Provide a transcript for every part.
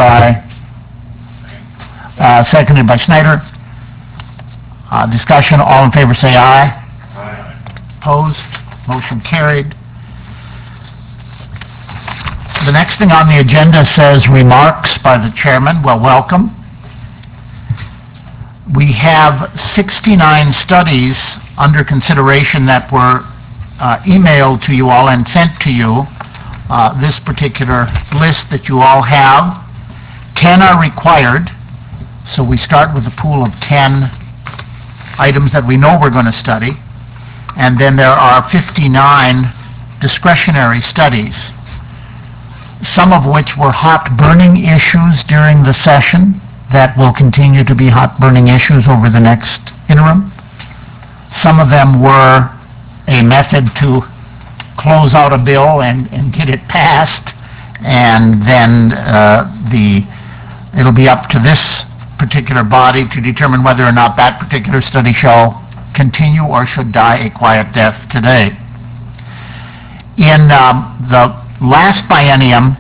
by Schneider. Discussion, all in favor say aye. Aye. Opposed? Motion carried. The next thing on the agenda says remarks by the chairman. Well, welcome. We have 69 studies under consideration that were emailed to you all and sent to you. This particular list that you all have. 10 are required, so we start with a pool of 10 items that we know we're going to study, and then there are 59 discretionary studies, some of which were hot burning issues during the session that will continue to be hot burning issues over the next interim. Some of them were a method to close out a bill and get it passed, and then it'll be up to this particular body to determine whether or not that particular study shall continue or should die a quiet death today. In the last biennium,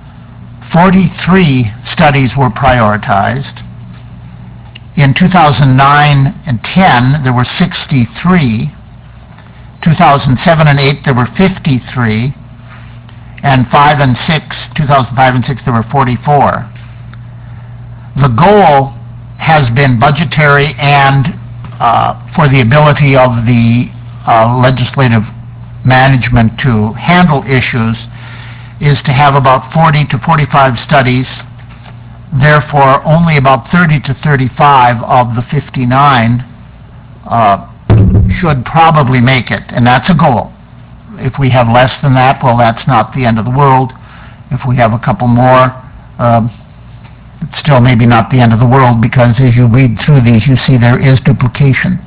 43 studies were prioritized. In 2009 and 10, there were 63. 2007 and 8, there were 53. And 2005 and 6, there were 44. The goal has been budgetary and for the ability of the legislative management to handle issues is to have about 40 to 45 studies. Therefore, only about 30 to 35 of the 59 should probably make it, and that's a goal. If we have less than that, well, that's not the end of the world. If we have a couple more, it's still maybe not the end of the world, because as you read through these, you see there is duplication.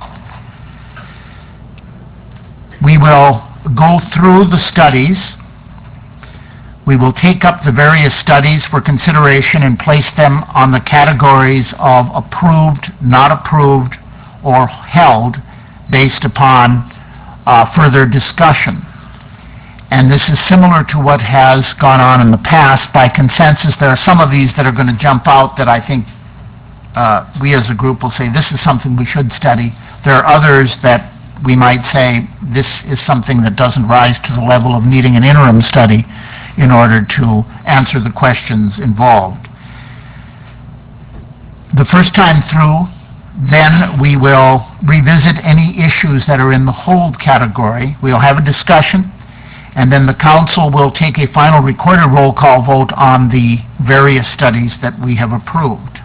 We will go through the studies. We will take up the various studies for consideration and place them on the categories of approved, not approved, or held based upon further discussion. And this is similar to what has gone on in the past. By consensus, there are some of these that are going to jump out that I think we as a group will say, this is something we should study. There are others that we might say, this is something that doesn't rise to the level of needing an interim study in order to answer the questions involved. The first time through, then we will revisit any issues that are in the hold category. We'll have a discussion, and then the council will take a final recorded roll call vote on the various studies that we have approved.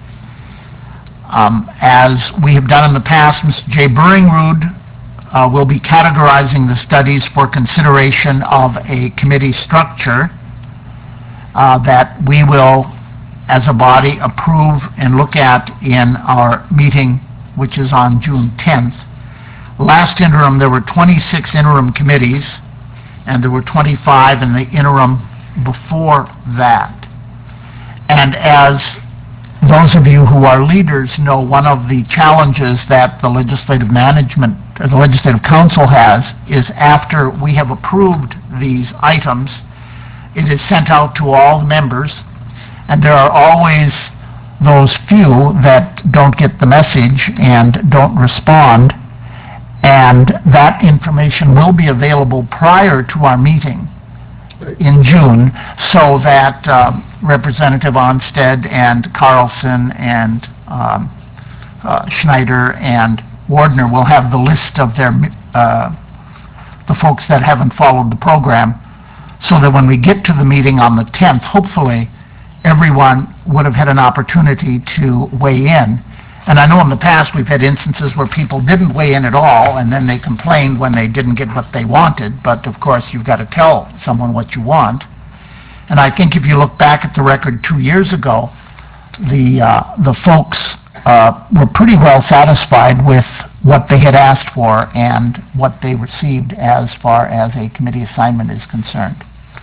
As we have done in the past, Mr. J. Burringrud will be categorizing the studies for consideration of a committee structure that we will, as a body, approve and look at in our meeting, which is on June 10th. Last interim, there were 26 interim committees, and there were 25 in the interim before that. And as those of you who are leaders know, one of the challenges that the legislative management, or the legislative council has, is after we have approved these items, it is sent out to all the members, and there are always those few that don't get the message and don't respond, and that information will be available prior to our meeting in June, so that Representative Onstead and Carlson and Schneider and Wardner will have the list of their the folks that haven't followed the program, so that when we get to the meeting on the 10th, hopefully everyone would have had an opportunity to weigh in. And I know in the past we've had instances where people didn't weigh in at all, and then they complained when they didn't get what they wanted. But of course, you've got to tell someone what you want. And I think if you look back at the record 2 years ago, the folks were pretty well satisfied with what they had asked for and what they received as far as a committee assignment is concerned.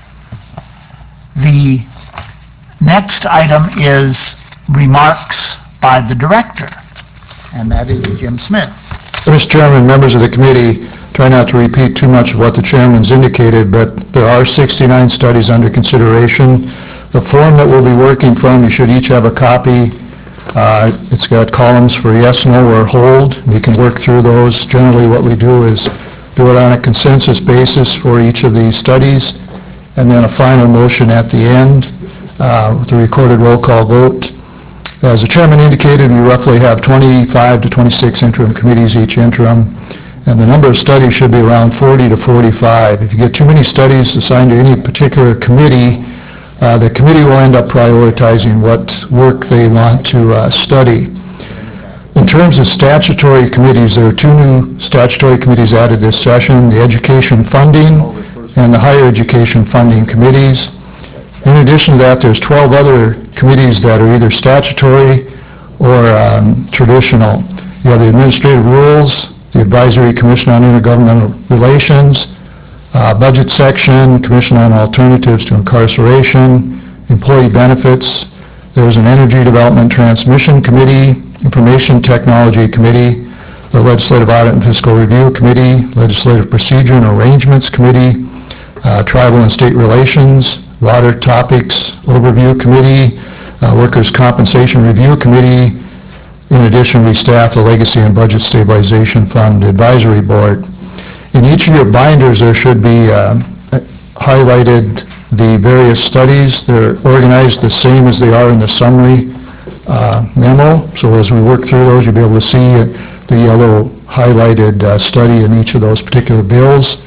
The next item is remarks by the director, and that is Jim Smith. Mr. Chairman, members of the committee, try not to repeat too much of what the chairman's indicated, but there are 69 studies under consideration. The form that we'll be working from, you should each have a copy. It's got columns for yes, no, or hold. You can work through those. Generally, what we do is do it on a consensus basis for each of these studies, and then a final motion at the end with a recorded roll call vote. As the chairman indicated, we roughly have 25 to 26 interim committees each interim, and the number of studies should be around 40 to 45. If you get too many studies assigned to any particular committee, the committee will end up prioritizing what work they want to study. In terms of statutory committees, there are two new statutory committees added this session, the Education Funding and the Higher Education Funding Committees. In addition to that, there's 12 other committees that are either statutory or traditional. You have the Administrative Rules, the Advisory Commission on Intergovernmental Relations, Budget Section, Commission on Alternatives to Incarceration, Employee Benefits. There's an Energy Development Transmission Committee, Information Technology Committee, the Legislative Audit and Fiscal Review Committee, Legislative Procedure and Arrangements Committee, Tribal and State Relations, Water Topics Overview Committee, Workers' Compensation Review Committee. In addition, we staff the Legacy and Budget Stabilization Fund Advisory Board. In each of your binders, there should be highlighted the various studies. They're organized the same as they are in the summary memo. So as we work through those, you'll be able to see the yellow highlighted study in each of those particular bills.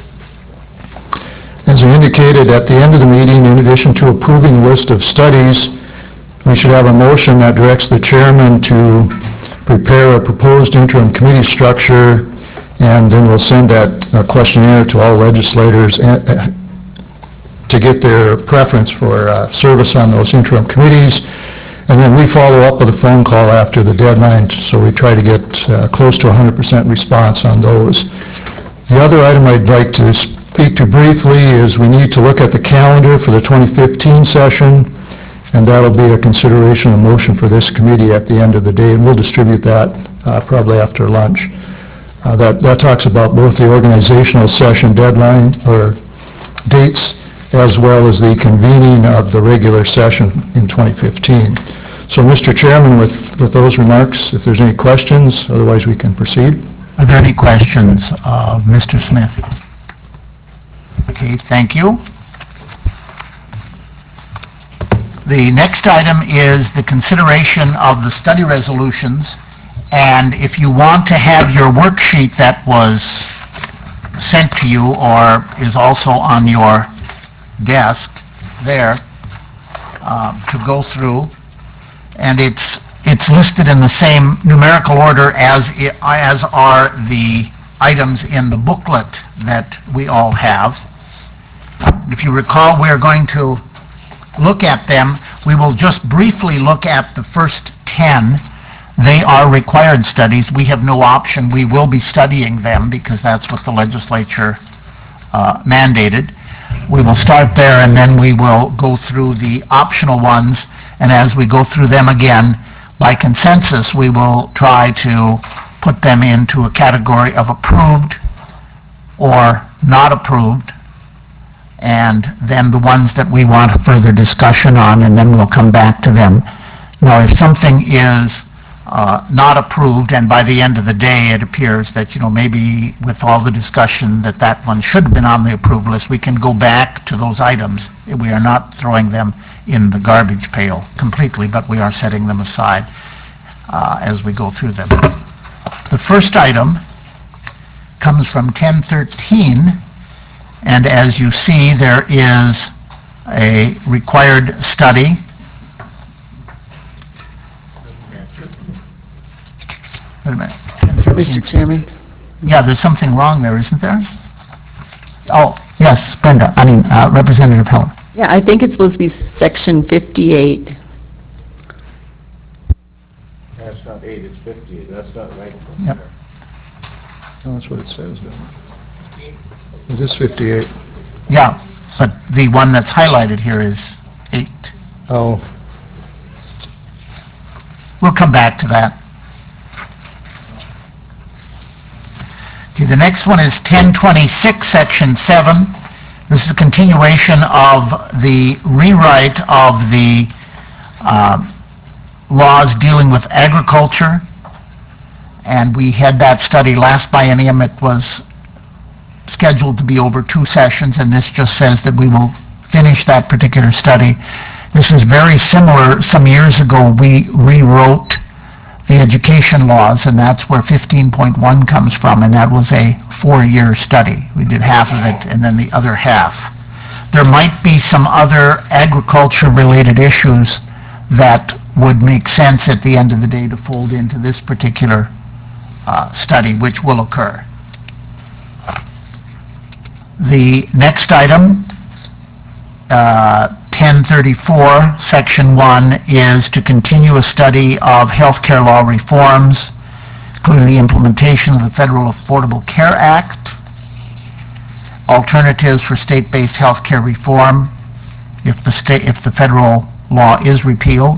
As I indicated at the end of the meeting, in addition to approving the list of studies, we should have a motion that directs the chairman to prepare a proposed interim committee structure, and then we'll send that questionnaire to all legislators to get their preference for service on those interim committees. And then we follow up with a phone call after the deadline, so we try to get close to 100% response on those. The other item I'd like to speak to briefly is we need to look at the calendar for the 2015 session, and that'll be a consideration and motion for this committee at the end of the day, and we'll distribute that probably after lunch. That talks about both the organizational session deadline or dates as well as the convening of the regular session in 2015. So, Mr. Chairman, with those remarks, if there's any questions, otherwise we can proceed. Are there any questions of Mr. Smith? Okay, thank you. The next item is the consideration of the study resolutions, and if you want to have your worksheet that was sent to you or is also on your desk there to go through, and it's listed in the same numerical order as are the items in the booklet that we all have. If you recall, we're going to look at them. We will just briefly look at the first 10. They are required studies. We have no option. We will be studying them because that's what the legislature mandated. We will start there, and then we will go through the optional ones, and as we go through them again, by consensus, we will try to put them into a category of approved or not approved, and then the ones that we want further discussion on, and then we'll come back to them. Now, if something is not approved, and by the end of the day it appears that, maybe with all the discussion that one should have been on the approved list, we can go back to those items. We are not throwing them in the garbage pail completely, but we are setting them aside as we go through them. The first item comes from 1013, and as you see, there is a required study. Wait a minute. Mr. Chairman? Yeah, there's something wrong there, isn't there? Oh, yes, Brenda, Representative Heller. Yeah, I think it's supposed to be section 58. That's not 8, it's 58. That's not right. Yep. No, that's what it says. It is 58. Yeah, but the one that's highlighted here is 8. Oh, We'll come back to that. Okay, the next one is 1026, Section 7. This is a continuation of the rewrite of the laws dealing with agriculture, and we had that study last biennium. It was scheduled to be over 2 sessions, and this just says that we will finish that particular study. This is very similar. Some years ago, we rewrote the education laws, and that's where 15.1 comes from, and that was a 4-year study. We did half of it and then the other half. There might be some other agriculture-related issues that would make sense at the end of the day to fold into this particular study, which will occur. The next item, 1034, Section 1, is to continue a study of healthcare law reforms, including the implementation of the Federal Affordable Care Act, alternatives for state-based healthcare reform if the federal law is repealed,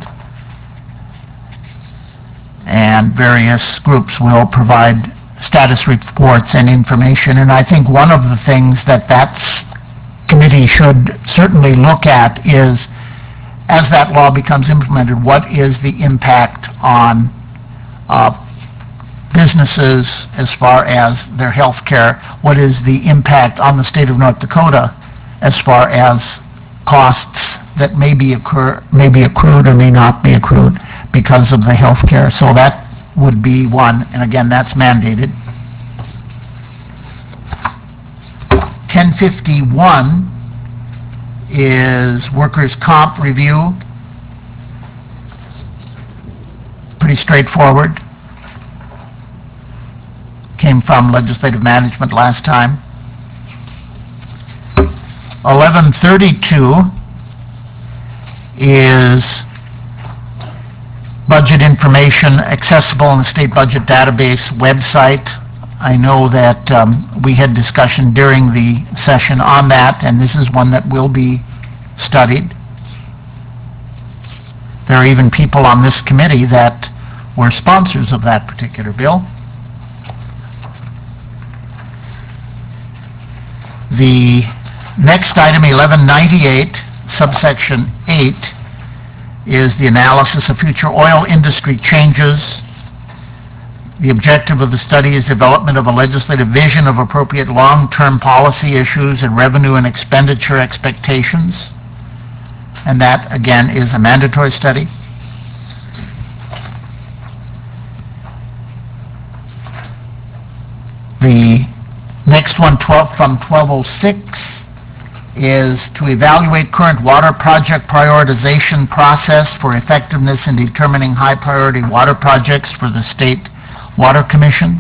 and various groups will provide status reports and information. And I think one of the things that committee should certainly look at is, as that law becomes implemented, what is the impact on businesses as far as their health care? What is the impact on the state of North Dakota as far as costs that may be accrued or may not be accrued because of the health care? So that would be one, and again, that's mandated. 1051 is workers' comp review. Pretty straightforward. Came from legislative management last time. 1132 is budget information accessible on the state budget database website. I know that we had discussion during the session on that, and this is one that will be studied. There are even people on this committee that were sponsors of that particular bill. The next item, 1198, subsection 8, is the analysis of future oil industry changes. The objective of the study is development of a legislative vision of appropriate long-term policy issues and revenue and expenditure expectations. And that, again, is a mandatory study. The next one, from 1206, is to evaluate current water project prioritization process for effectiveness in determining high-priority water projects for the State Water Commission.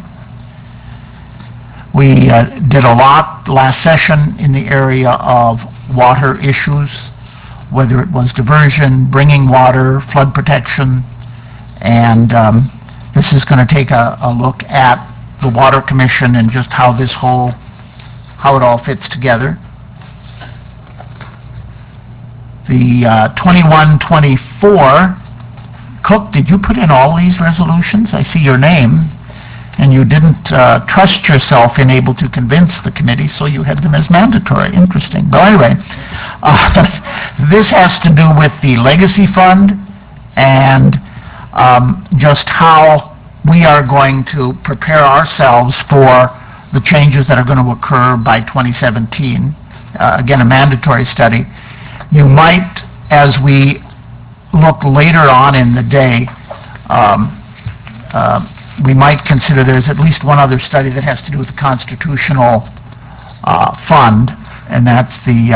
We did a lot last session in the area of water issues, whether it was diversion, bringing water, flood protection, and this is going to take a look at the Water Commission and just how it all fits together. The 2124, Cook, did you put in all these resolutions? I see your name, and you didn't trust yourself in able to convince the committee, so you had them as mandatory. Interesting. But anyway, this has to do with the Legacy Fund and just how we are going to prepare ourselves for the changes that are going to occur by 2017. Again, a mandatory study. You might, as we look later on in the day, we might consider there's at least one other study that has to do with the constitutional fund, and that's the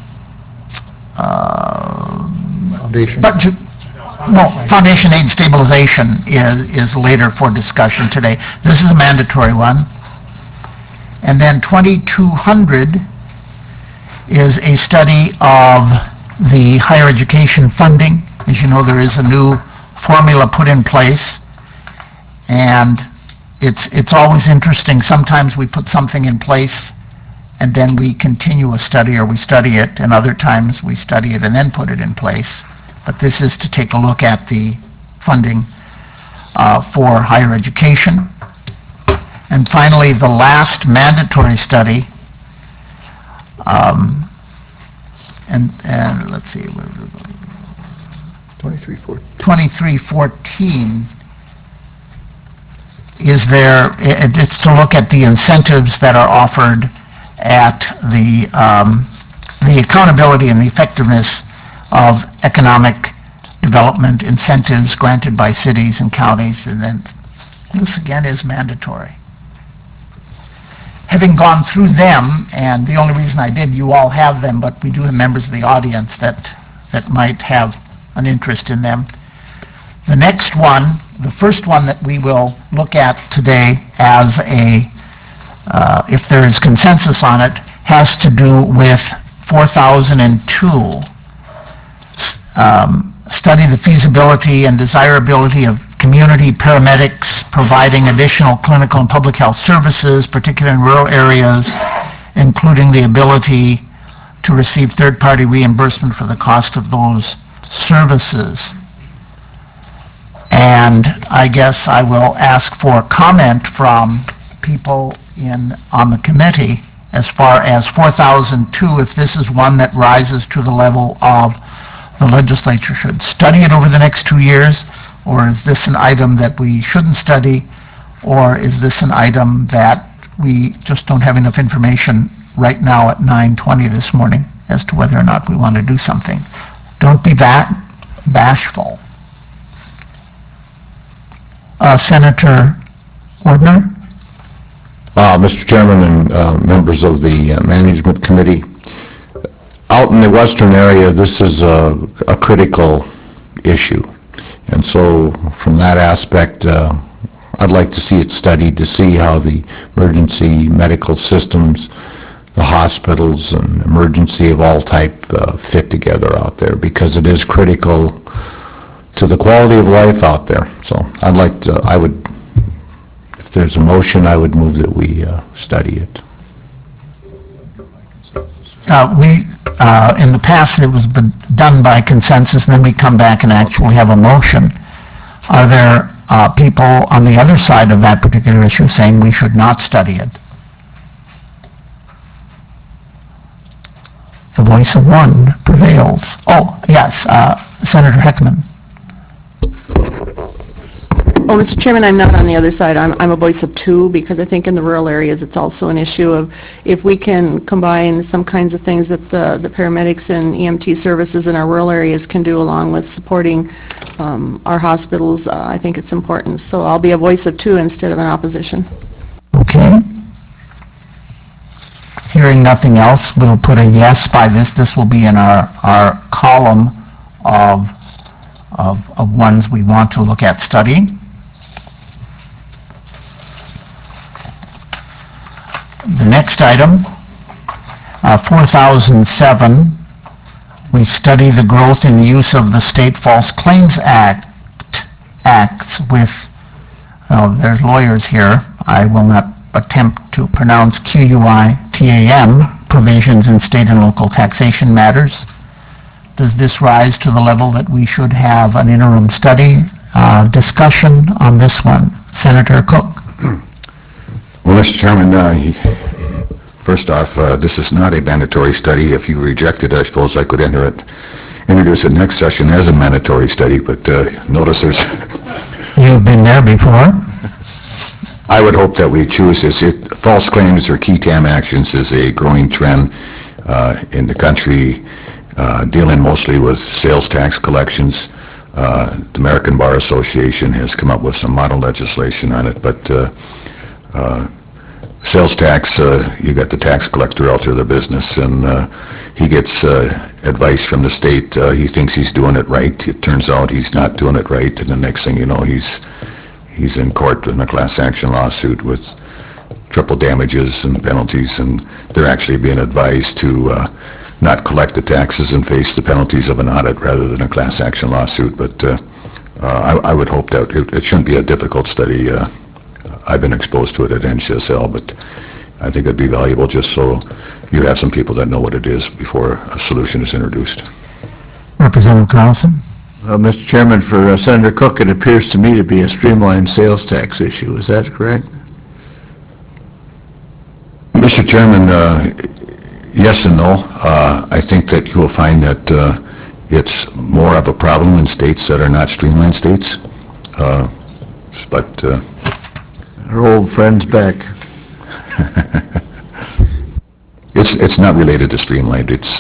Foundation. Foundation Aid Stabilization is later for discussion today. This is a mandatory one. And then 2200 is a study of the higher education funding. As you know, there is a new formula put in place, and it's always interesting. Sometimes we put something in place and then we continue a study, or we study it, and other times we study it and then put it in place. But this is to take a look at the funding for higher education. And finally, the last mandatory study and let's see, 2340. 2314, is there, it's to look at the incentives that are offered at the accountability and the effectiveness of economic development incentives granted by cities and counties, and then this again is mandatory. Having gone through them, and the only reason I did, you all have them, but we do have members of the audience that might have an interest in them. The next one, the first one that we will look at today as a, if there is consensus on it, has to do with 4002. Study the feasibility and desirability of community paramedics providing additional clinical and public health services, particularly in rural areas, including the ability to receive third-party reimbursement for the cost of those services. And I guess I will ask for comment from people on the committee as far as 4002, if this is one that rises to the level of the legislature should study it over the next 2 years, or is this an item that we shouldn't study, or is this an item that we just don't have enough information right now at 9:20 this morning as to whether or not we want to do something? Don't be bashful. Senator Wardner? Mr. Chairman and members of the Management Committee, out in the western area, this is a critical issue. And so from that aspect, I'd like to see it studied to see how the emergency medical systems, the hospitals and emergency of all type fit together out there, because it is critical to the quality of life out there. So if there's a motion, I would move that we study it. In the past, it was been done by consensus, and then we come back and actually have a motion. Are there people on the other side of that particular issue saying we should not study it? The voice of one prevails. Oh, yes, Senator Heckman. Oh, Mr. Chairman, I'm not on the other side. I'm a voice of two, because I think in the rural areas it's also an issue of if we can combine some kinds of things that the paramedics and EMT services in our rural areas can do along with supporting our hospitals, I think it's important. So I'll be a voice of two instead of an opposition. Okay. Hearing nothing else, we'll put a yes by this. This will be in our column of ones we want to look at studying. The next item, 4007, we study the growth in the use of the State False Claims Acts with, there's lawyers here. I will not attempt to pronounce QUITAM, provisions in state and local taxation matters. Does this rise to the level that we should have an interim study discussion on this one? Senator Cook. Well, Mr. Chairman, first off, this is not a mandatory study. If you reject it, I suppose I could introduce it next session as a mandatory study, but notice there's... You've been there before. I would hope that we choose this. False claims or QUITAM actions is a growing trend in the country, dealing mostly with sales tax collections. The American Bar Association has come up with some model legislation on it, but sales tax, you got the tax collector out there, the business, and he gets advice from the state. He thinks he's doing it right. It turns out he's not doing it right, and the next thing you know, he's in court in a class action lawsuit with triple damages and penalties, and they're actually being advised to not collect the taxes and face the penalties of an audit rather than a class action lawsuit. But I would hope that it shouldn't be a difficult study. I've been exposed to it at NCSL, but I think it'd be valuable just so you have some people that know what it is before a solution is introduced. Representative Carlson. Mr. Chairman, for Senator Cook, it appears to me to be a streamlined sales tax issue. Is that correct? Mr. Chairman, Yes and no. I think that you will find that it's more of a problem in states that are not streamlined states. But Our old friend's back. it's not related to streamlined. It's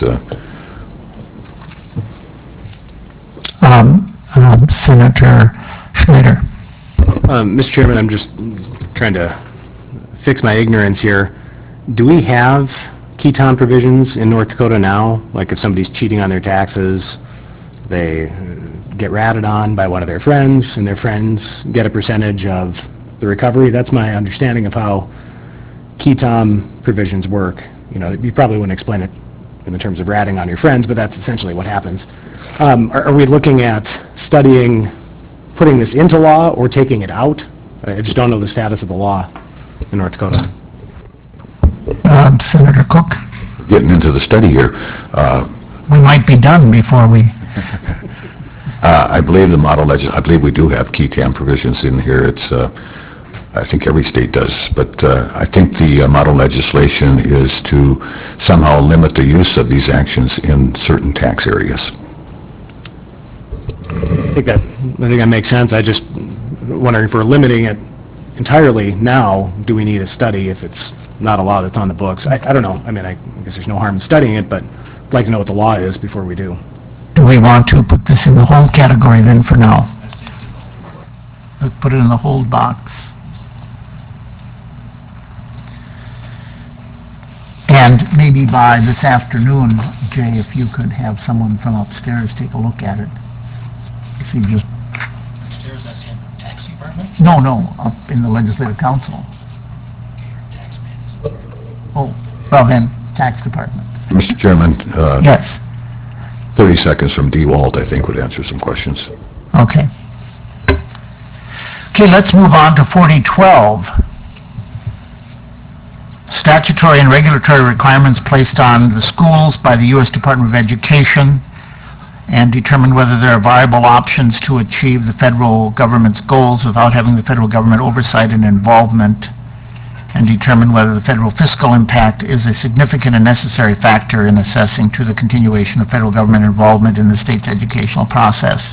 Senator Schneider. Mr. Chairman, I'm just trying to fix my ignorance here. Do we have Keton provisions in North Dakota now? Like if somebody's cheating on their taxes, they get ratted on by one of their friends, and their friends get a percentage of the recovery? That's my understanding of how Keton provisions work. You know, you probably wouldn't explain it in the terms of ratting on your friends, but that's essentially what happens. Are we looking at studying putting this into law or taking it out? I just don't know the status of the law in North Dakota. Senator Cook. getting into the study here. We might be done before we... I believe I believe we do have KETAM provisions in here. It's, I think every state does, but I think the model legislation is to somehow limit the use of these actions in certain tax areas. I think that makes sense. I just wondering if we're limiting it entirely now, do we need a study if it's not a law that's on the books? I don't know. I mean, I guess there's no harm in studying it, but I'd like to know what the law is before we do. Do we want to put this in the hold category then for now? Let's put it in the hold box. And maybe by this afternoon, Jay, if you could have someone from upstairs take a look at it. If you just... Upstairs, that's in tax department? No, up in the legislative council. Okay, your tax man is... Oh, well then, tax department. Mr. Chairman, Yes, 30 seconds from D. Walt, I think, would answer some questions. okay. Okay, let's move on to 4012. Statutory and regulatory requirements placed on the schools by the U.S. Department of Education, and determine whether there are viable options to achieve the federal government's goals without having the federal government oversight and involvement, and determine whether the federal fiscal impact is a significant and necessary factor in assessing to the continuation of federal government involvement in the state's educational process.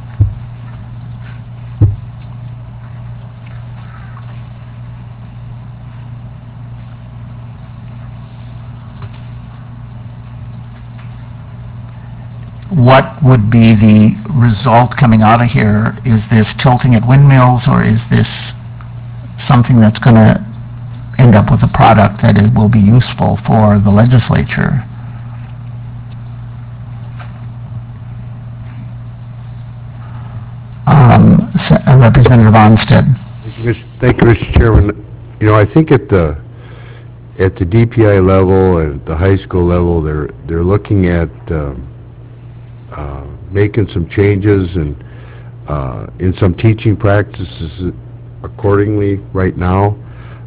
What would be the result coming out of here? Is this tilting at windmills, or is this something that's going to end up with a product that will be useful for the legislature? Representative Onstead. Thank you, Mr. Chairman. You know, I think at the DPI level and at the high school level, they're looking at making some changes and in some teaching practices accordingly right now.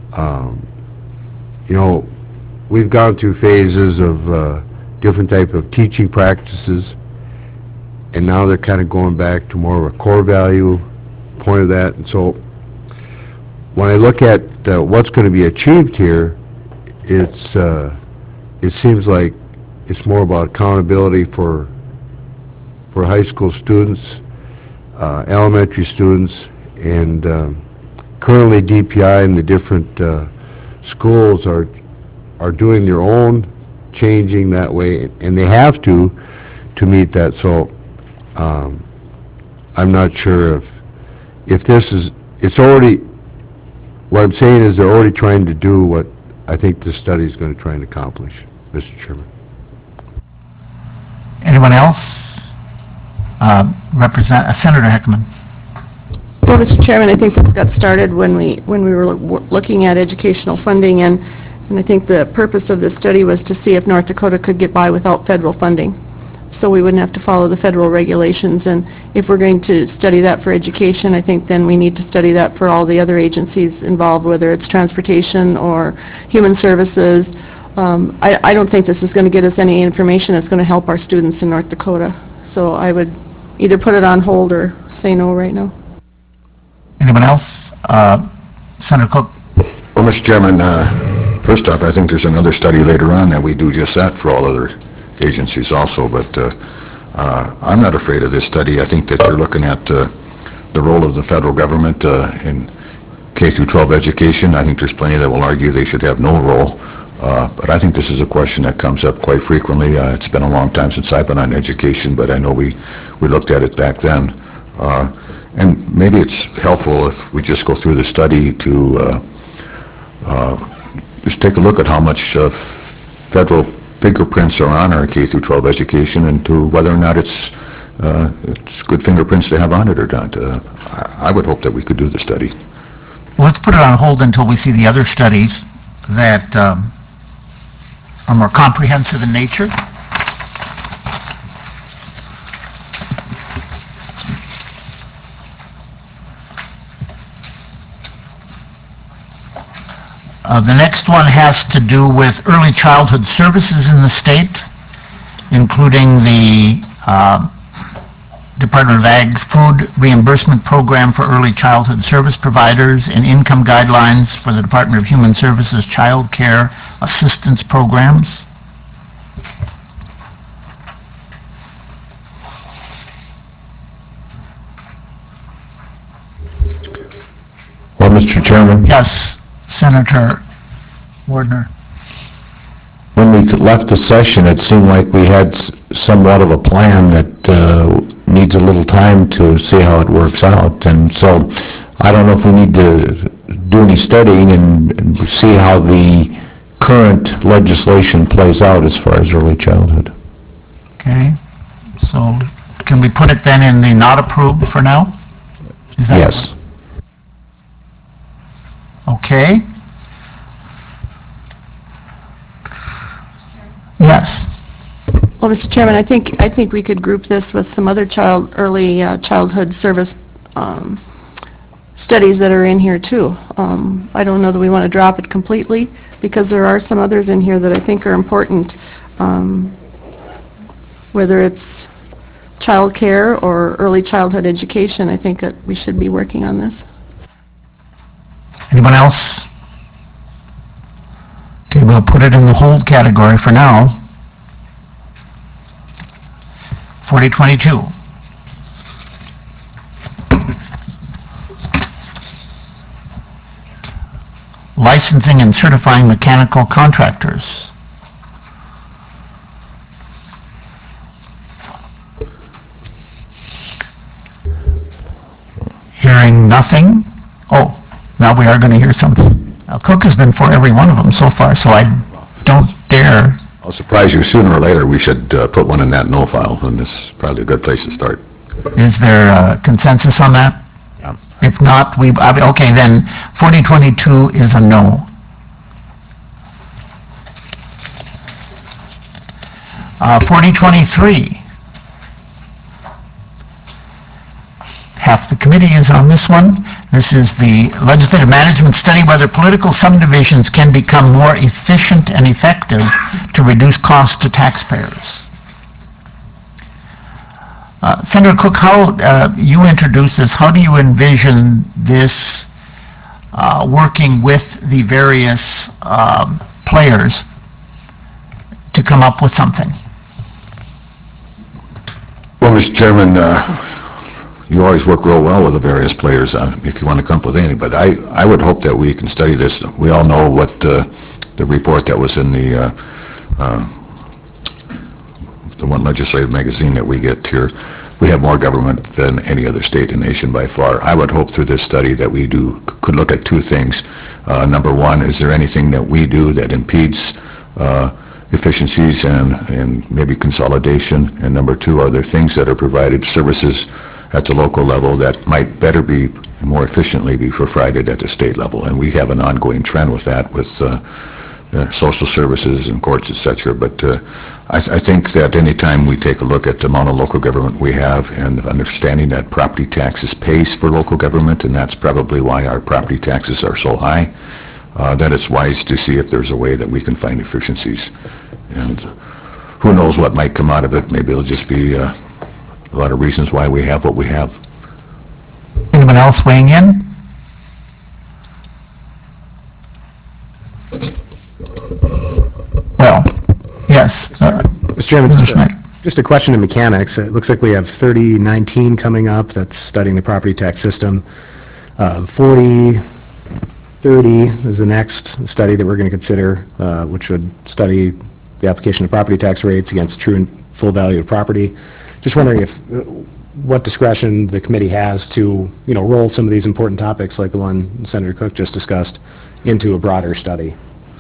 You know, we've gone through phases of different type of teaching practices, and now they're kind of going back to more of a core value point of that. And so when I look at what's going to be achieved here, it seems like it's more about accountability for high school students, elementary students, and currently DPI and the different schools are doing their own changing that way, and they have to meet that. So I'm not sure if this is, it's already, what I'm saying is they're already trying to do what I think this study is going to try and accomplish, Mr. Chairman. Anyone else? Senator Heckman. Well, Mr. Chairman, I think this got started when we were looking at educational funding, and I think the purpose of this study was to see if North Dakota could get by without federal funding, so we wouldn't have to follow the federal regulations. And if we're going to study that for education, I think then we need to study that for all the other agencies involved, whether it's transportation or human services. I don't think this is going to get us any information that's going to help our students in North Dakota. So I would either put it on hold or say no right now. Anyone else? Senator Cook. Well, Mr. Chairman, First off, I think there's another study later on that we do just that for all other agencies also, but I'm not afraid of this study. I think that they're looking at the role of the federal government in K through 12 education. I think there's plenty that will argue they should have no role, but I think this is a question that comes up quite frequently. It's been a long time since I've been on education, but I know we looked at it back then. And maybe it's helpful if we just go through the study to just take a look at how much federal fingerprints are on our K through 12 education and to whether or not it's good fingerprints to have on it or not. I would hope that we could do the study. Let's put it on hold until we see the other studies that are more comprehensive in nature. The next one has to do with early childhood services in the state, including the Department of Ag's food reimbursement program for early childhood service providers and income guidelines for the Department of Human Services child care assistance programs. Well, Mr. Chairman, Yes, Senator Wardner. when we left the session, it seemed like we had somewhat of a plan that needs a little time to see how it works out. And so I don't know if we need to do any studying and see how the current legislation plays out as far as early childhood. Okay, so can we put it then in the not approved for now? Is that- Yes. Okay. Yes. Well, Mr. Chairman, I think we could group this with some other early childhood service studies that are in here too. I don't know that we want to drop it completely, because there are some others in here that I think are important, whether it's child care or early childhood education. I think that we should be working on this. Anyone else? Okay, we'll put it in the hold category for now. 4022. Licensing and certifying mechanical contractors. Hearing nothing. Oh, now we are going to hear something. Now, Cook has been for every one of them so far, so I don't dare. I'll surprise you, sooner or later, we should put one in that no file, and this is probably a good place to start. Is there consensus on that? Yeah. If not, okay, then 4022 is a no. 4023. Half the committee is on this one. This is the legislative management study whether political subdivisions can become more efficient and effective to reduce costs to taxpayers. Senator Cook, how you introduced this, how do you envision this working with the various players to come up with something? Well, Mr. Chairman, you always work real well with the various players if you want to come up with anything, but I would hope that we can study this. We all know what the report that was in the one legislative magazine that we get here. We have more government than any other state in the nation by far. I would hope through this study that we could look at two things. Number one, is there anything that we do that impedes efficiencies and maybe consolidation? And number two, are there things that are provided, services at the local level that might better be, more efficiently be provided at the state level? And we have an ongoing trend with that, with social services and courts, et cetera. But I think that any time we take a look at the amount of local government we have and understanding that property taxes pays for local government, and that's probably why our property taxes are so high, that it's wise to see if there's a way that we can find efficiencies. And who knows what might come out of it. Maybe it'll just be a lot of reasons why we have what we have. Anyone else weighing in? Chairman, Mr. Schmidt. just a question of mechanics. It looks like we have 3019 coming up, that's studying the property tax system. 4030 is the next study that we're going to consider, which would study the application of property tax rates against true and full value of property. Just wondering if, what discretion the committee has to, roll some of these important topics like the one Senator Cook just discussed into a broader study.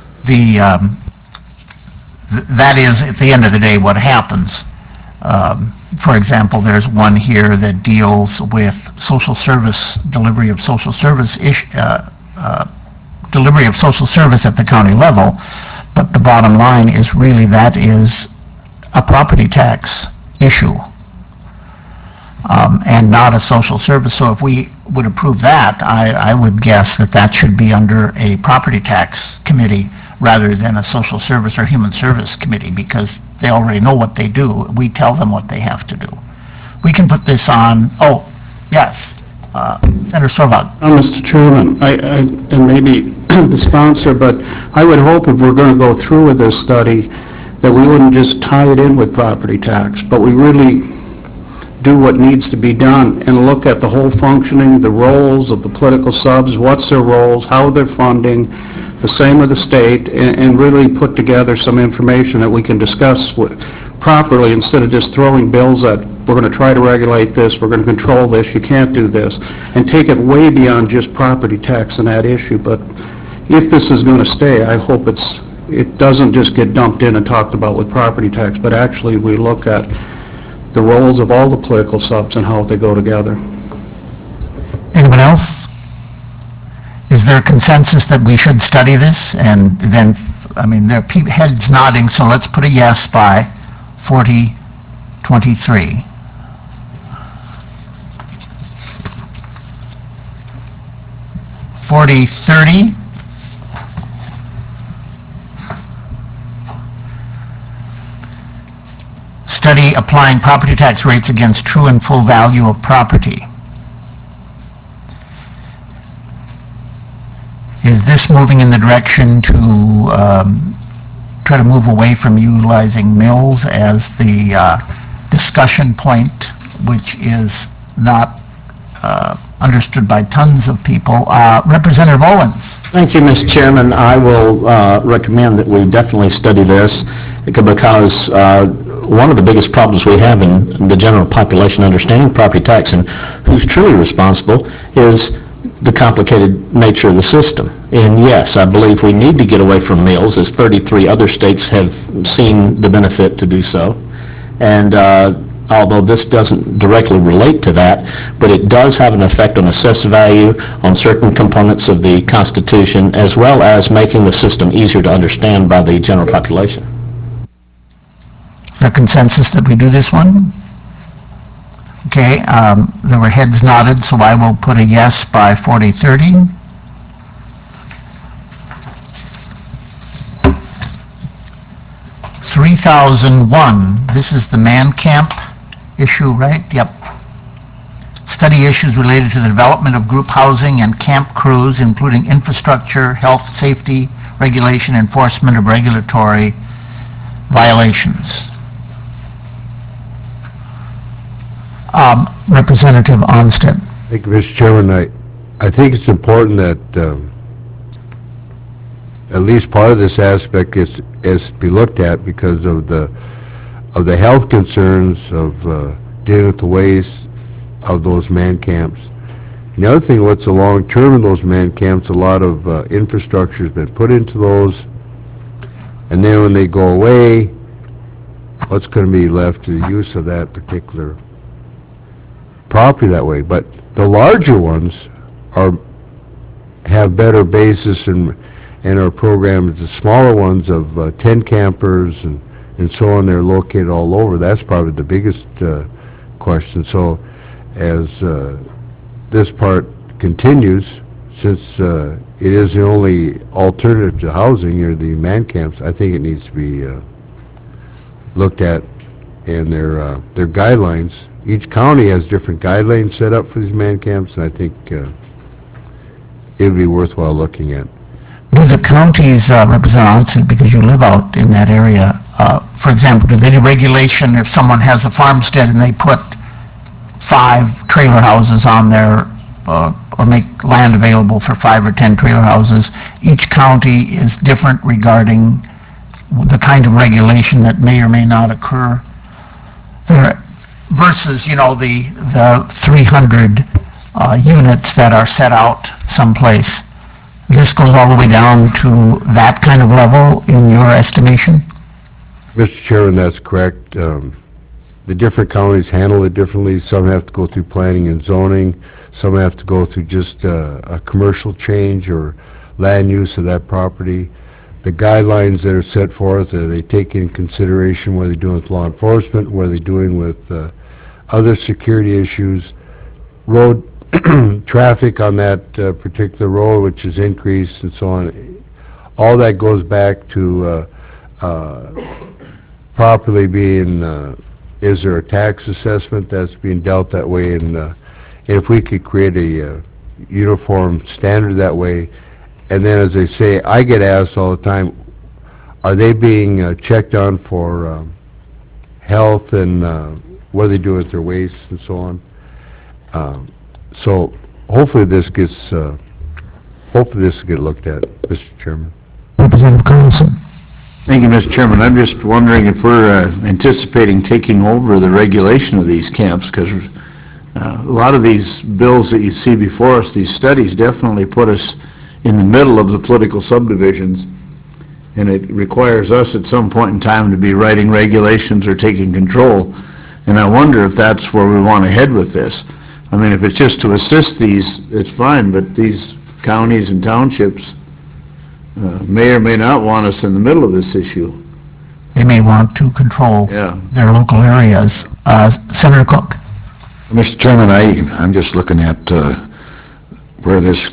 That is, at the end of the day, what happens. For example, there's one here that deals with social service, delivery of social service delivery of social service at the county level, but the bottom line is really that is a property tax issue, and not a social service. So if we would approve that, I would guess that that should be under a property tax committee rather than a social service or human service committee, because they already know what they do. We tell them what they have to do. We can put this on, yes, Senator Sorvag. Mr. Chairman, and maybe the sponsor, but I would hope if we're going to go through with this study that we wouldn't just tie it in with property tax, but we really do what needs to be done and look at the whole functioning, the roles of the political subs, what's their roles, how they're funding, the same with the state, and really put together some information that we can discuss properly instead of just throwing bills at, we're going to try to regulate this, we're going to control this, you can't do this, and take it way beyond just property tax and that issue. But if this is going to stay, I hope it doesn't just get dumped in and talked about with property tax, but actually we look at the roles of all the political subs and how they go together. Anyone else? Is there consensus that we should study this? And then, there are heads nodding, so let's put a yes by 4023. $40.30. Study applying property tax rates against true and full value of property. Is this moving in the direction to try to move away from utilizing mills as the discussion point, which is not understood by tons of people? Representative Owens. Thank you, Mr. Chairman. I will recommend that we definitely study this because one of the biggest problems we have in the general population understanding property tax and who's truly responsible is the complicated nature of the system. And yes, I believe we need to get away from mills, as 33 other states have seen the benefit to do so. And although this doesn't directly relate to that, but it does have an effect on assessed value on certain components of the Constitution, as well as making the system easier to understand by the general population. Is there consensus that we do this one? Okay, there were heads nodded, so I will put a yes by 4030. $3,001. This is the man camp issue, right? Yep. Study issues related to the development of group housing and camp crews, including infrastructure, health, safety, regulation, enforcement of regulatory violations. Representative Onstead. Thank you, Mr. Chairman. I think it's important that at least part of this aspect is to be looked at because of the health concerns of dealing with the waste of those man camps. And the other thing, what's the long term of those man camps? A lot of infrastructure has been put into those, and then when they go away, what's going to be left to the use of that particular property that way? But the larger ones have better basis in our programs. The smaller ones of tent campers and so on, they're located all over. That's probably the biggest question. So as this part continues, since it is the only alternative to housing or the man camps, I think it needs to be looked at, and their guidelines. Each county has different guidelines set up for these man camps, and I think it would be worthwhile looking at. Do the counties, Representative Onstead, because you live out in that area, for example, do they do regulation if someone has a farmstead and they put 5 trailer houses on there, or make land available for 5 or 10 trailer houses? Each county is different regarding the kind of regulation that may or may not occur there, versus, you know, the 300 units that are set out someplace. This goes all the way down to that kind of level in your estimation? Mr. Chairman, that's correct. The different counties handle it differently. Some have to go through planning and zoning. Some have to go through just a commercial change or land use of that property. The guidelines that are set forth, they take in consideration what they're doing with law enforcement, what they're doing with other security issues, road traffic on that particular road, which is increased and so on. All that goes back to properly being, is there a tax assessment that's being dealt that way? And if we could create a uniform standard that way, and then as they say, I get asked all the time, are they being checked on for health and what do they do with their waste and so on? So hopefully this gets, hopefully this will get looked at, Mr. Chairman. Representative Carlson. Thank you, Mr. Chairman. I'm just wondering if we're anticipating taking over the regulation of these camps, because a lot of these bills that you see before us, these studies definitely put us in the middle of the political subdivisions, and it requires us at some point in time to be writing regulations or taking control. And I wonder if that's where we want to head with this. I mean, if it's just to assist these, it's fine, but these counties and townships may or may not want us in the middle of this issue. They may want to control their local areas. Senator Cook. Mr. Chairman, I'm just looking at where this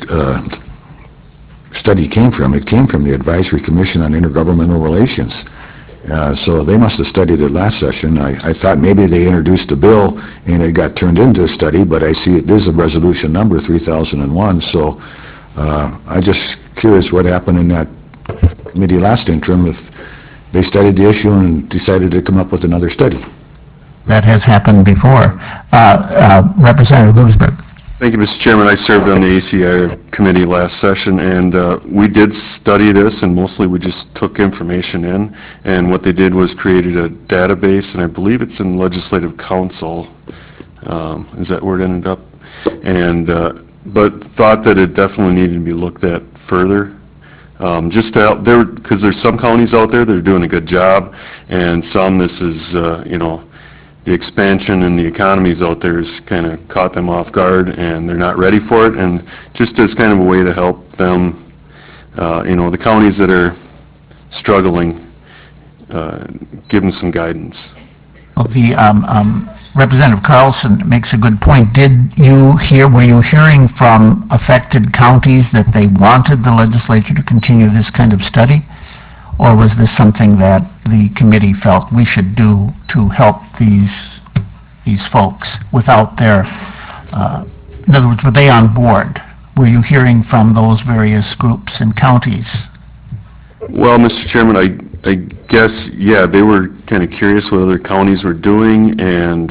study came from. It came from the Advisory Commission on Intergovernmental Relations. So they must have studied it last session. I thought maybe they introduced a bill and it got turned into a study, but I see it is a resolution number 3001. So I'm just curious what happened in that committee last interim, if they studied the issue and decided to come up with another study. That has happened before. Representative Lewisburg. Thank you, Mr. Chairman. I served on the ACI committee last session, and we did study this, and mostly we just took information in, and what they did was created a database, and I believe it's in Legislative Council. Is that where it ended up? And but thought that it definitely needed to be looked at further. Just to help there, because there's some counties out there that are doing a good job, and some this is, you know, the expansion and the economies out there has kind of caught them off guard, and they're not ready for it. And just as kind of a way to help them, you know, the counties that are struggling, give them some guidance. Well, the Representative Carlson makes a good point. Did you hear, were you hearing from affected counties that they wanted the legislature to continue this kind of study? Or was this something that the committee felt we should do to help these folks without their, in other words, were they on board? Were you hearing from those various groups and counties? Well, Mr. Chairman, I guess, yeah, they were kind of curious what other counties were doing, and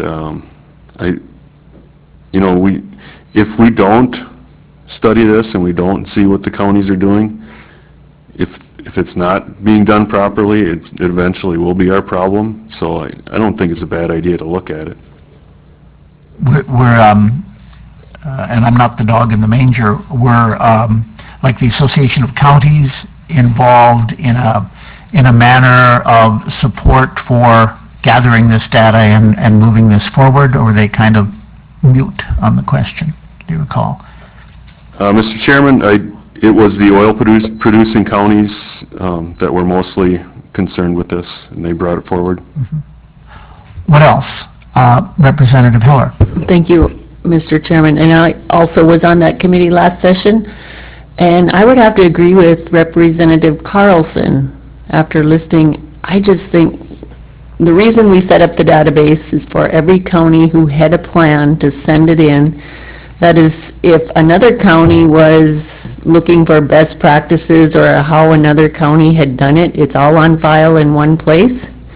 you know, if we don't study this and we don't see what the counties are doing, if it's not being done properly, it eventually will be our problem. So I don't think it's a bad idea to look at it. We're and I'm not the dog in the manger, we're like the Association of Counties involved in a manner of support for gathering this data and moving this forward, or were they kind of mute on the question? Do you recall? Mr. Chairman, it was the oil producing counties that were mostly concerned with this, and they brought it forward. Mm-hmm. What else? Representative Heller. Thank you, Mr. Chairman. And I also was on that committee last session, and I would have to agree with Representative Carlson. After listening, I just think the reason we set up the database is for every county who had a plan to send it in. That is, if another county was looking for best practices or how another county had done it, it's all on file in one place.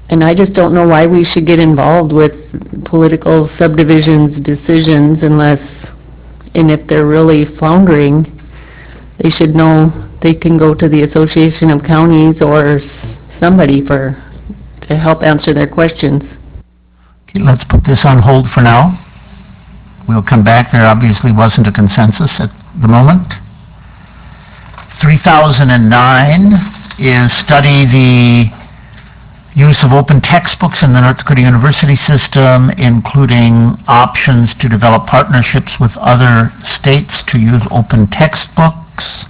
And I just don't know why we should get involved with political subdivisions decisions unless, and if they're really floundering, they should know they can go to the Association of Counties or somebody to help answer their questions. Okay, let's put this on hold for now. We'll come back. There obviously wasn't a consensus at the moment. 3009 is study the use of open textbooks in the North Dakota University system, including options to develop partnerships with other states to use open textbooks.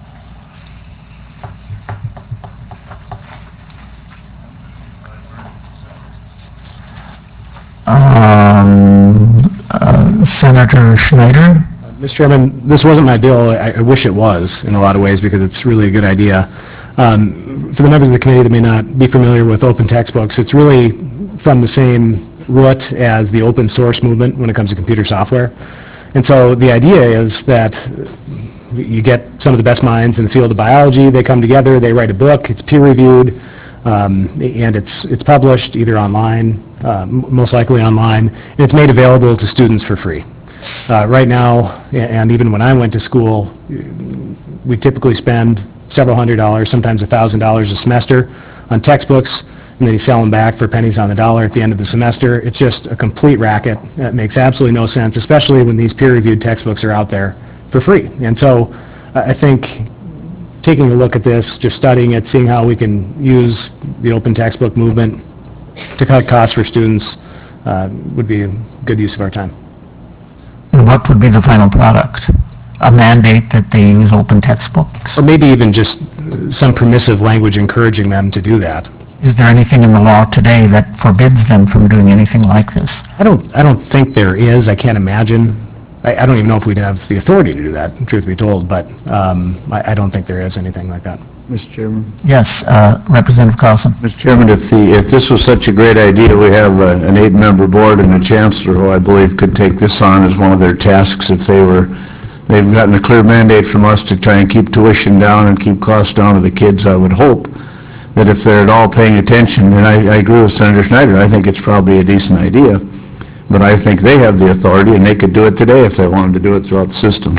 Senator Schneider? Mr. Chairman, this wasn't my bill. I wish it was in a lot of ways because it's really a good idea. For the members of the committee that may not be familiar with open textbooks, it's really from the same root as the open source movement when it comes to computer software. And so the idea is that you get some of the best minds in the field of biology, they come together, they write a book, it's peer-reviewed, and it's published either online, most likely online, and it's made available to students for free. Right now, and even when I went to school, we typically spend several $100s, sometimes $1,000 a semester on textbooks, and then you sell them back for pennies on the dollar at the end of the semester. It's just a complete racket. It makes absolutely no sense, especially when these peer-reviewed textbooks are out there for free. And so I think taking a look at this, just studying it, seeing how we can use the open textbook movement to cut costs for students would be a good use of our time. And what would be the final product? A mandate that they use open textbooks? Or maybe even just some permissive language encouraging them to do that. Is there anything in the law today that forbids them from doing anything like this? I don't think there is. I can't imagine. I don't even know if we'd have the authority to do that, truth be told, but I don't think there is anything like that. Mr. Chairman? Yes, Representative Carlson. Mr. Chairman, if this was such a great idea, we have an 8-member board and a chancellor who I believe could take this on as one of their tasks if they've gotten a clear mandate from us to try and keep tuition down and keep costs down to the kids. I would hope that if they're at all paying attention, and I agree with Senator Schneider, I think it's probably a decent idea, but I think they have the authority and they could do it today if they wanted to do it throughout the system.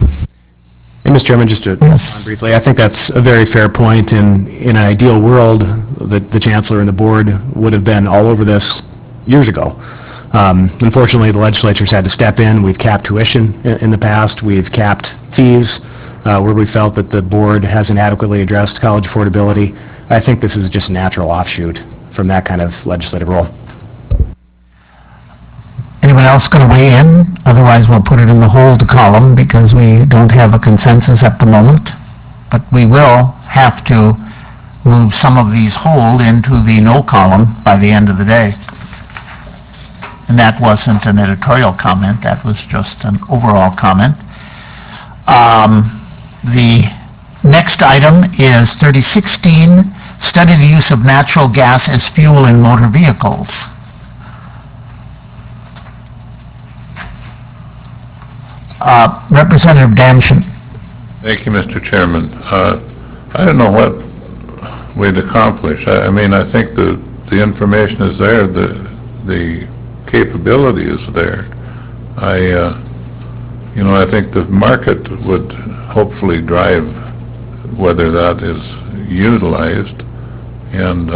And Mr. Chairman, just to respond briefly, I think that's a very fair point. In an ideal world, the chancellor and the board would have been all over this years ago. Unfortunately, the legislature's had to step in. We've capped tuition in the past. We've capped fees where we felt that the board hasn't adequately addressed college affordability. I think this is just a natural offshoot from that kind of legislative role. Anyone else going to weigh in? Otherwise, we'll put it in the hold column because we don't have a consensus at the moment. But we will have to move some of these hold into the no column by the end of the day. And that wasn't an editorial comment, that was just an overall comment. The next item is 3016, study the use of natural gas as fuel in motor vehicles. Representative Damschen. Thank you, Mr. Chairman. I don't know what we'd accomplish. I mean, I think the information is there, the capability is there. I think the market would hopefully drive whether that is utilized, and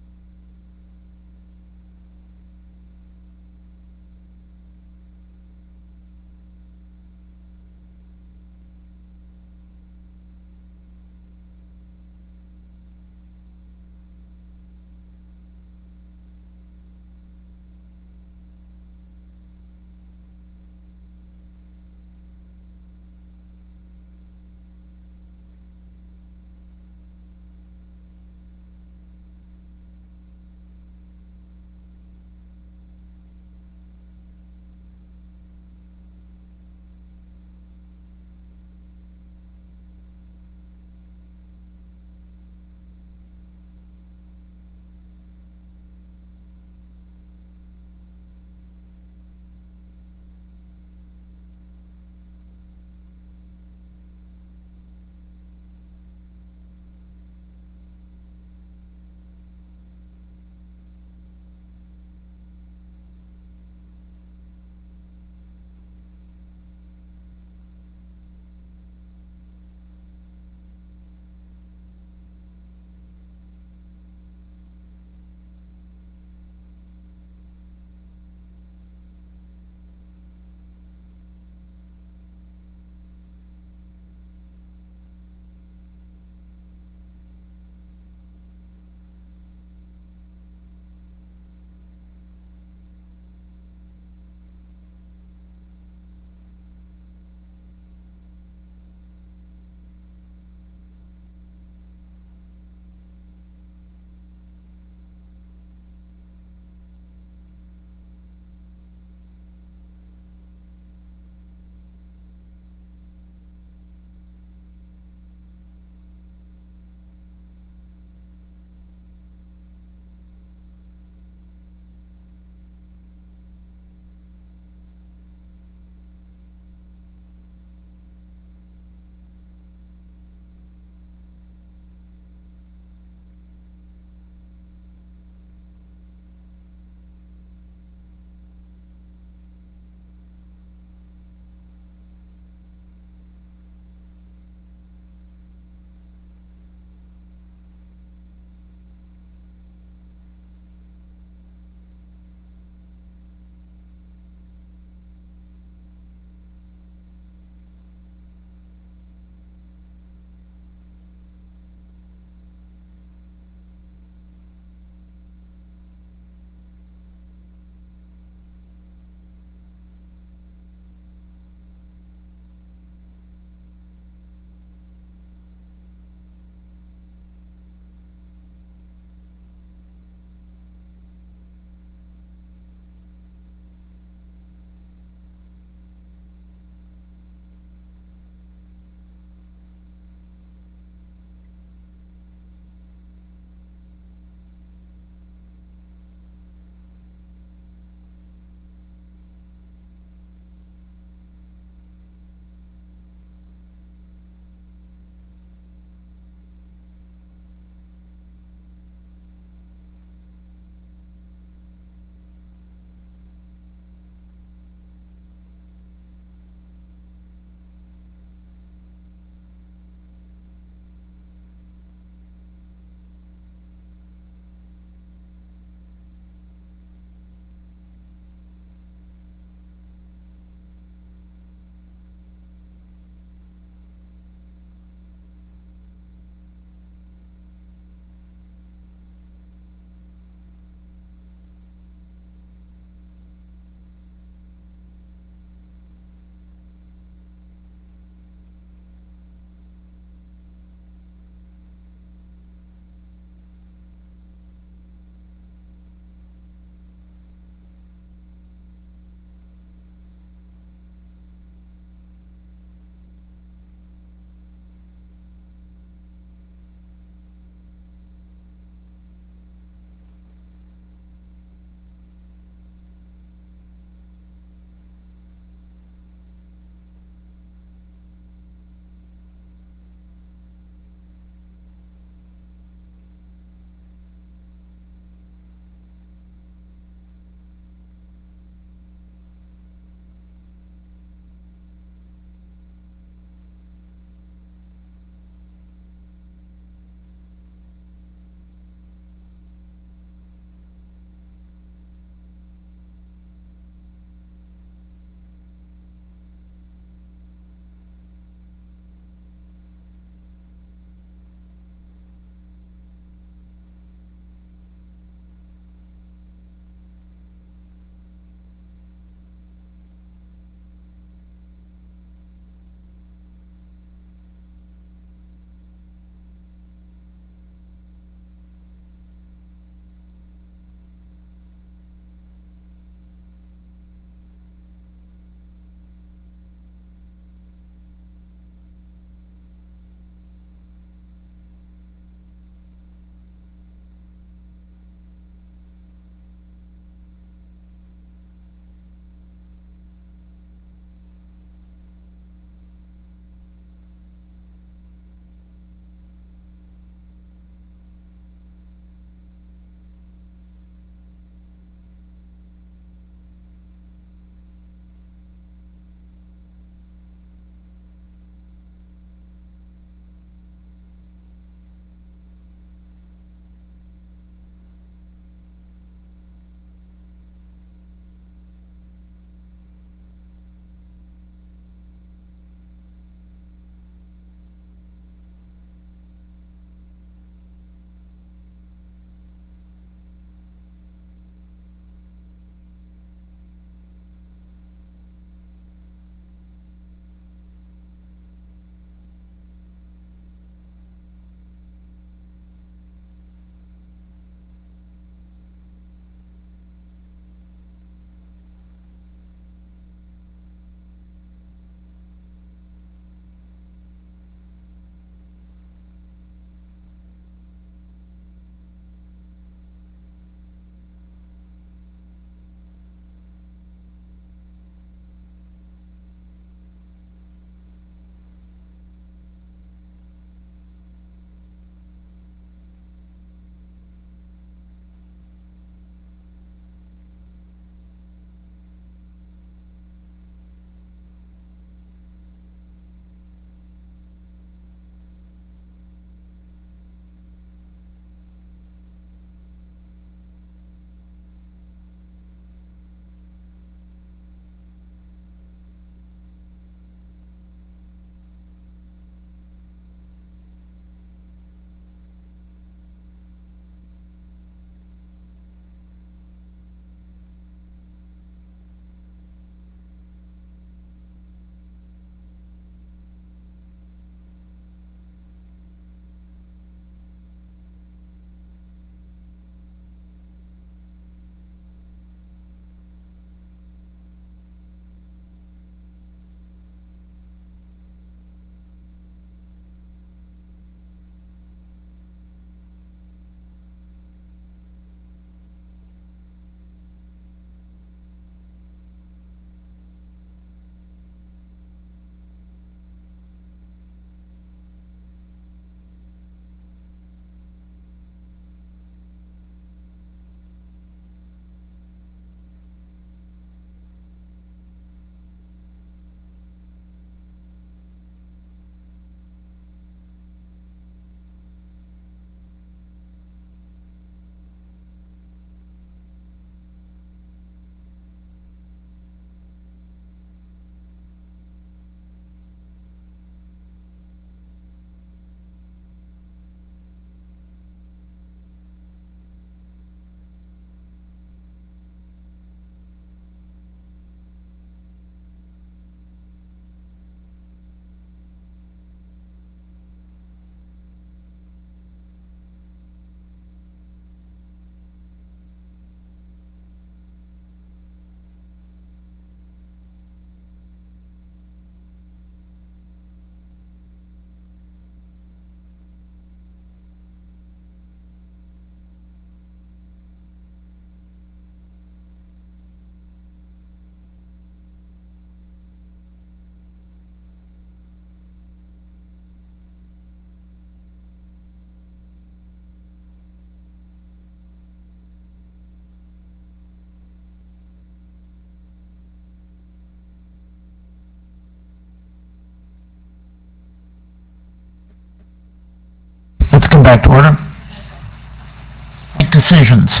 back to order. Make decisions.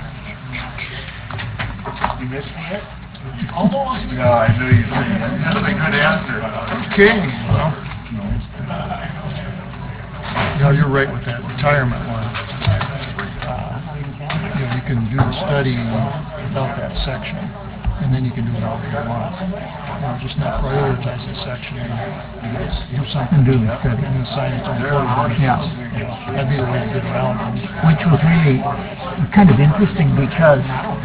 You missed me yet? Almost. No, I knew you'd say that. That's a good answer. Okay, well, yeah, you're right with that retirement one. You can do the study without that section, and then you can do it all at once. Just not prioritize the section and do something. And do the study. And assign it to important ones. Yeah. That'd be the way to get around it. Which was really kind of interesting because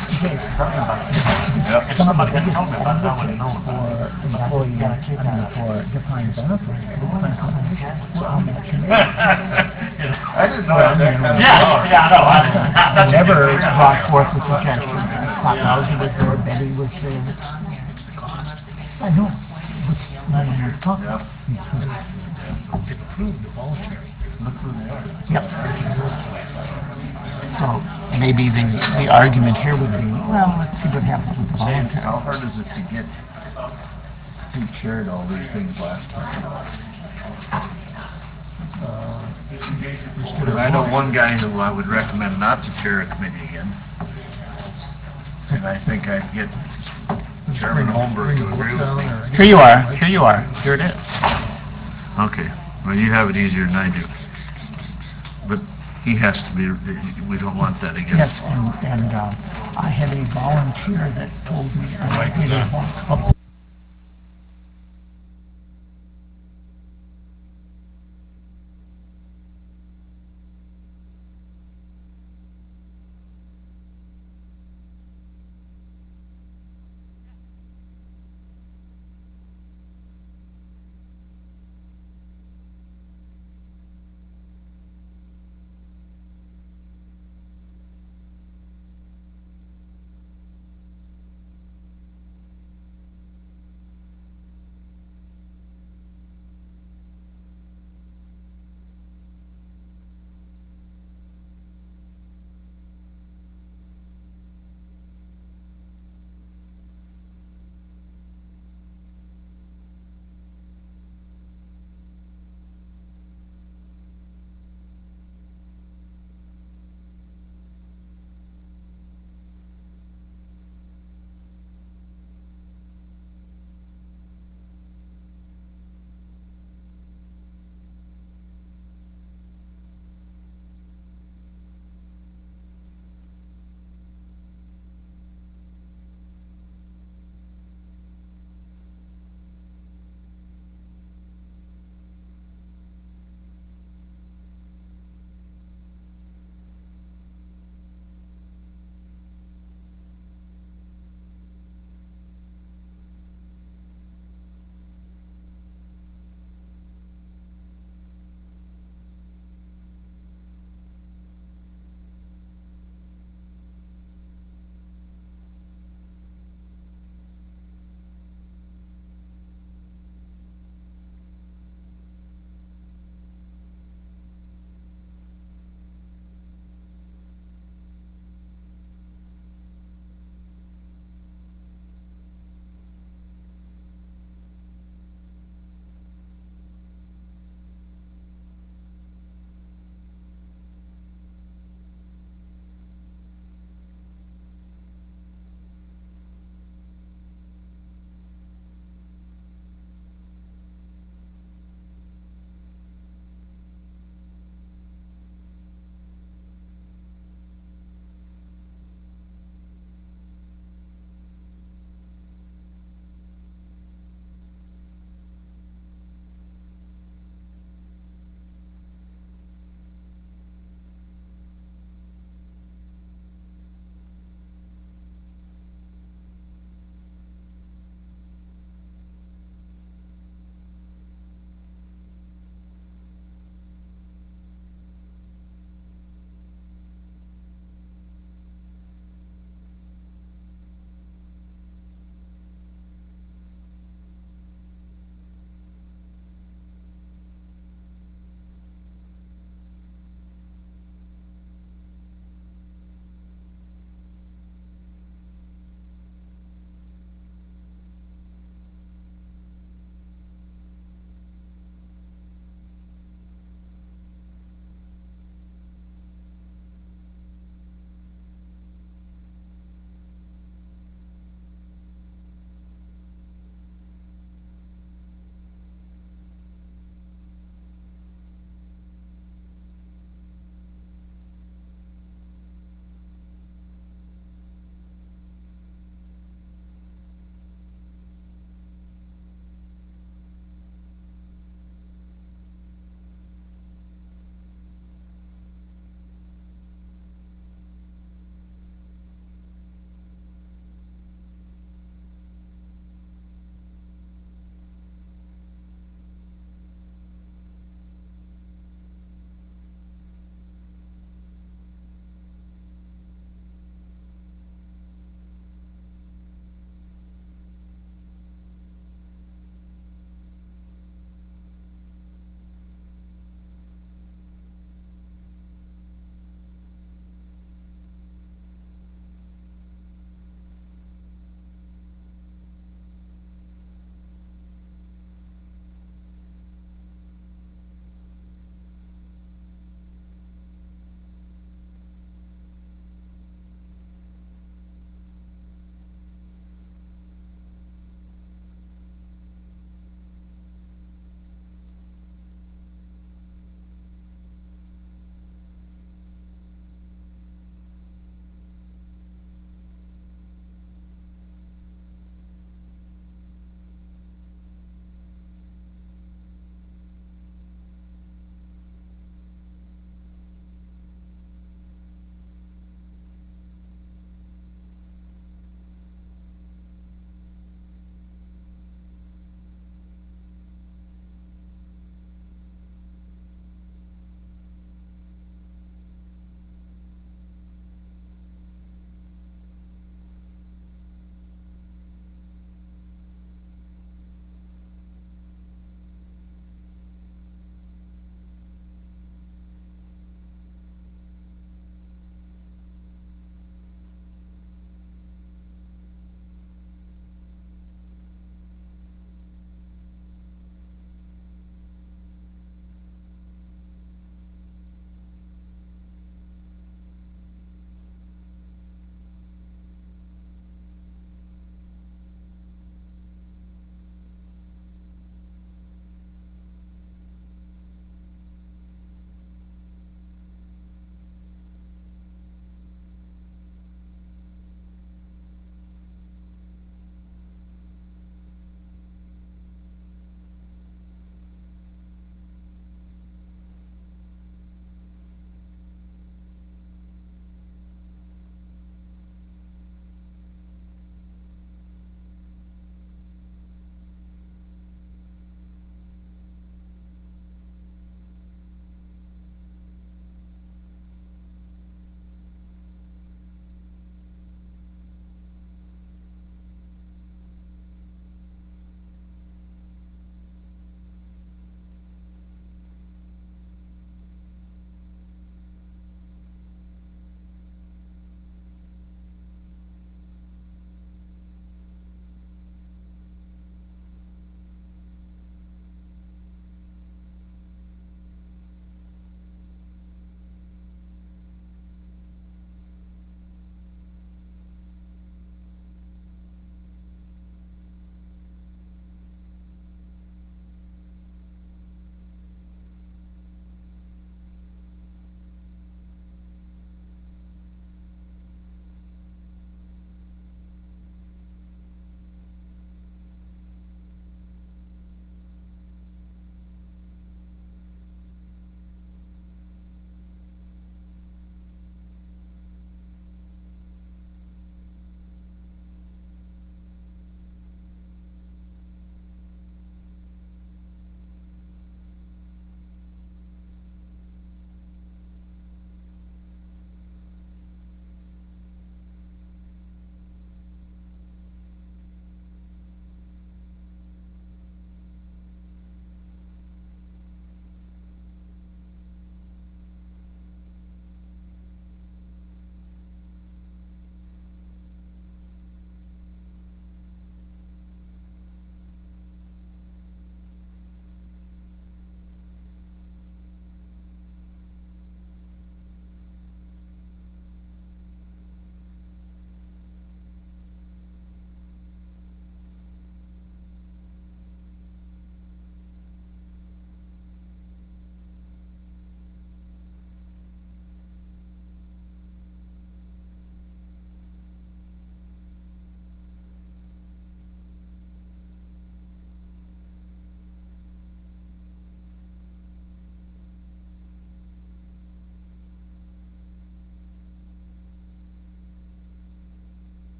some of the biggest advocates for employee, for defined benefits, for defined compensation, were on that committee. I didn't know that. Never brought forth the suggestion. Klopowski was there, Betty was there. I know, but no one was talking. It approved the voluntary. Look who they are. Yep. So maybe the argument here would be, well, let's see what happens with the voluntary. How hard is it to get who chaired all these things last time? Because I know one guy who I would recommend not to chair a committee again. And I think I'd get Chairman Holmberg to agree with me. Here you are, here you are, here it is. Okay, well, you have it easier than I do. But he has to be, we don't want that again. Yes, and I had a volunteer that told me that he didn't want.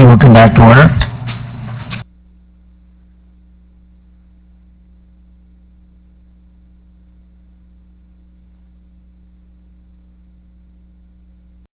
will come back to order.